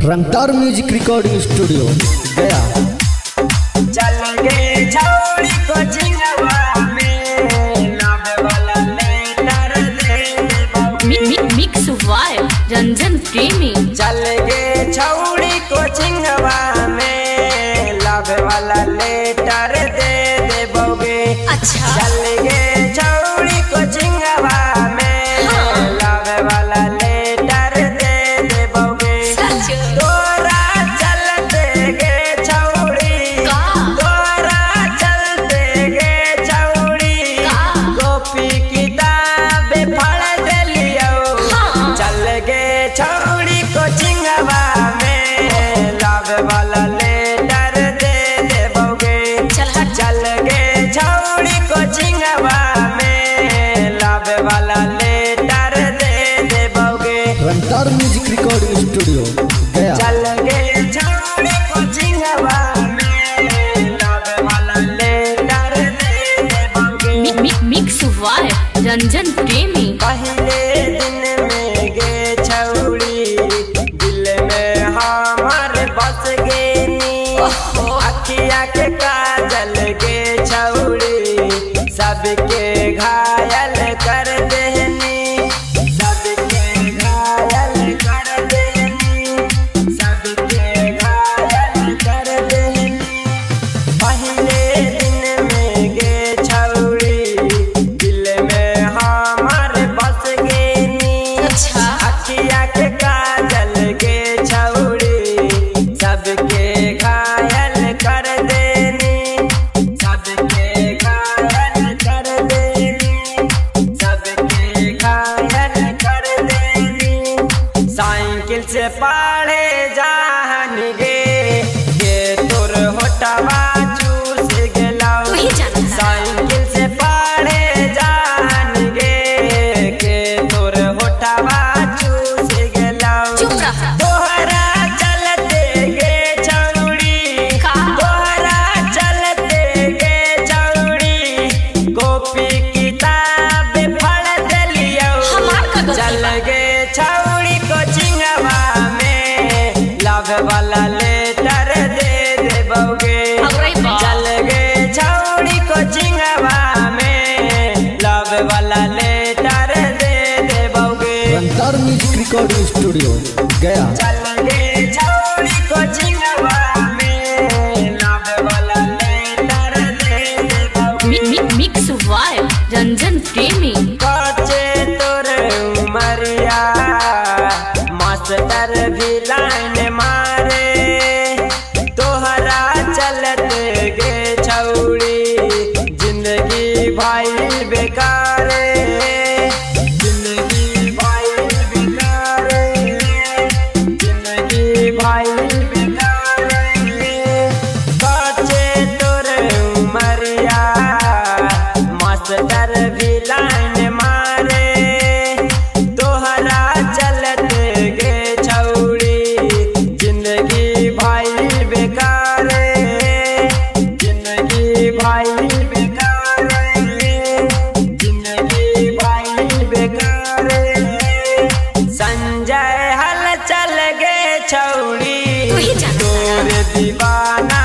रंगतार music recording studio गया। चल गे छौड़ी को जिंगवा में नावे वाला लेटर दे मिक्स वाई रंजन प्रेमी। चल गे छौड़ी को जिंगवा में लावे वाला लेटर दे देबोगे। अच्छा चल गे छौड़ी को जिंगवा में लावे वाला लेटर दे देबोगे। तोरा चलते गे छौड़ी तोरा चलते गे छौड़ी कॉपी किताब पढ़ देलियो। चल गे छौड़ी को जिंगवा में लावे वाला लेटर दे देबोगे। चल गे छौड़ी को जिंगवा में लावे वाला लेटर दे देबोगे। रंगतार म्यूजिक रिकॉर्डिंग स्टूडियो गया। चल गे छौड़ी को जिंगवा में लावे वाला लेटर दे देबोगे। Mix Y Ranjan Premi. पहले दिन में गे छौड़ी दिल में हमारे बस गेनी। अखिया के काजल गे छौड़ी सबके घायल कर देनी। सबके घायल कर देनी सबके घायल कर देनी। पहले दिन में गे छौड़ी दिल में हमारे बस गेनी। अखिया के काजल गे छौड़ी सबके घायल कर देनी। सबके घायल कर देनी सबके घायल कर देनी। साइकिल से पढ़े जान गे तोर होटवा चूस गेलाऊ। साइकिल से पढ़े जान गे तोर होटवा चूस गेलाऊ। तोहरा चलते गे छौड़ी तोहरा चलते गे छौड़ी कॉपी किताब पढ़ देलियो। चल गे छौड़ी को जिंगवा में लावे वाला लेटर दे देबोगे। चल गे छौड़ी को जिंगवा में लावे वाला लेटर दे देबोगे। रंगतार म्यूजिक रिकॉर्डिंग स्टूडियो गया। चल गे छौड़ी को जिंगवा में लावे वाला लेटर दे देबोगे। Mix Y Ranjan Premi. कच्चे तोर उमरिया मास्टर भी लाइन मारे। तोहरा चलते गे छौड़ी जिंदगी भाई बेकारे। जिंदगी भाई बेकारे जिंदगी भाई बेकारे। कच्चे तोर उमरिया मास्टर भी लाइन मारे। तोहरा चलते गे छौड़ी जिंदगी भाई बेकारे। जिंदगी भाई बेकारे जिंदगी भाई बेकारे। संजय हल चल गे छौड़ी तोर दीवाना